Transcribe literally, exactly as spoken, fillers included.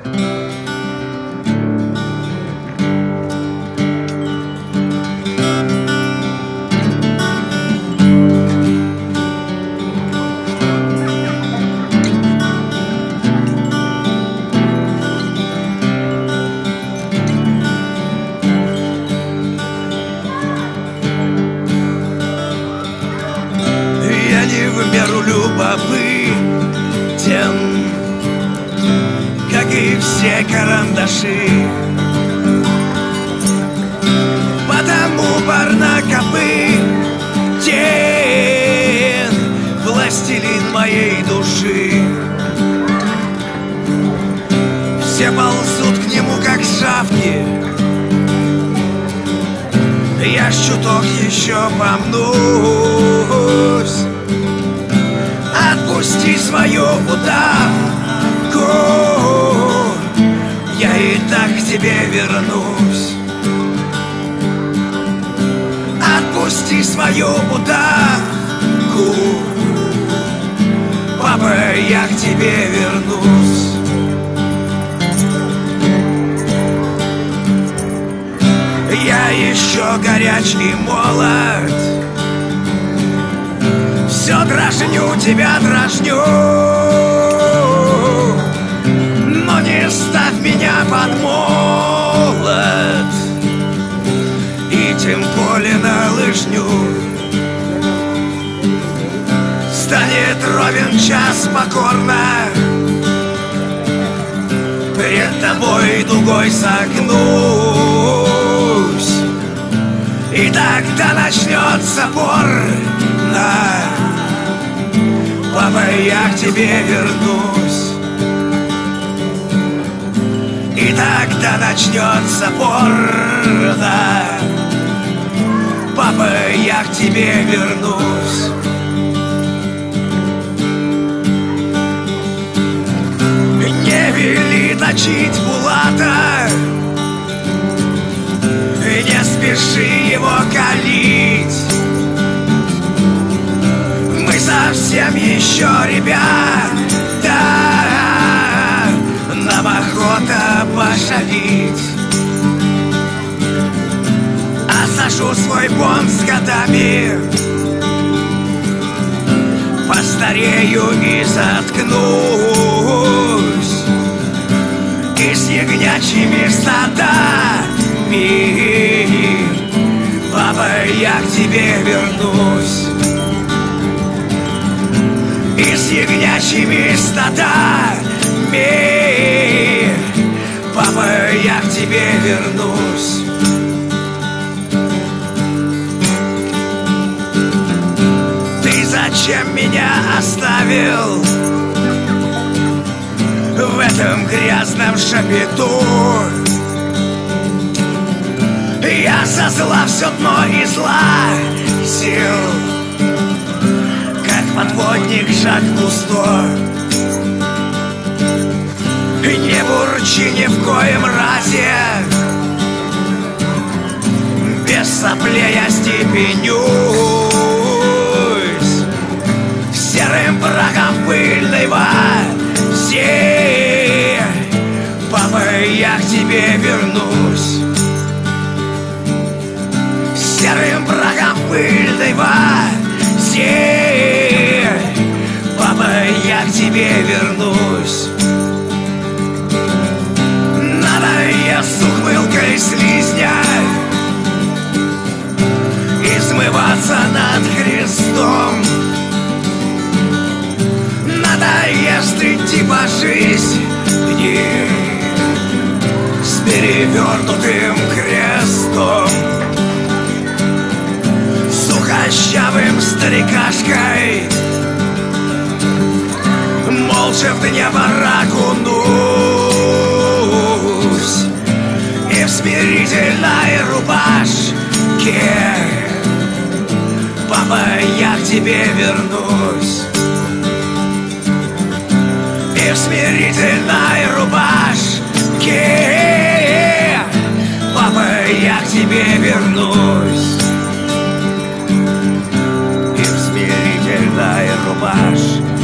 В меру любопытен, как и все карандаши. Потому парнокопытен властелин моей души. Все ползут к нему, как шавки. Я ж чуток еще помнусь. Отпусти свою удавку, я и так к тебе вернусь. Отпусти свою удавку, папа, я к тебе вернусь. Я еще горяч и молод, все дразню тебя, дразню, но не ставь меня под молот, и тем более на лыжню. Станет ровен час покорно, пред тобой дугой согнусь, и тогда начнется порно. Папа, я к тебе вернусь, и тогда начнется порно. Папа, я к тебе вернусь. Не вели точить Булата, не спеши его калить. Мы совсем еще ребята, нам охота пошалить. Осажу свой бонт с годами, постарею и заткнусь, и с ягнячьими стадами, папа, я к тебе вернусь. И с ягнячьими стадами, папа, я к тебе вернусь. Ты зачем меня оставил в этом грязном шапиту? Я со зла все дно и зла сил, как подводник Жак Кусто. Не бурчи ни в коем разе, без соплей я степенюсь серым прахом пыльной воде. Папа, я к тебе вернусь, серым прахом пыльной воде. Папа, я к тебе вернусь. Надо с ухмылкой слизня измываться над Христом. Надоест идти по жизни с перевернутым крестом, сухощавым старикашкой, молча в дневора окунусь, и в смирительной рубашке, папа, я к тебе вернусь. И в смирительной рубашке, папа, я к тебе вернусь. И в смирительной рубашке.